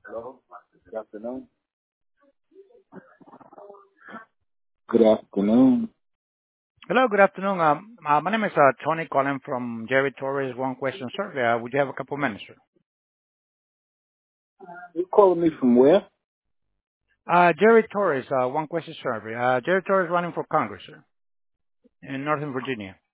Hello. Good afternoon. Good afternoon. Hello, good afternoon. My name is Tony calling from Jerry Torres One Question Survey. Would you have a couple minutes, sir? You calling me from where? Jerry Torres, One Question Survey. Jerry Torres running for Congress, sir, in Northern Virginia.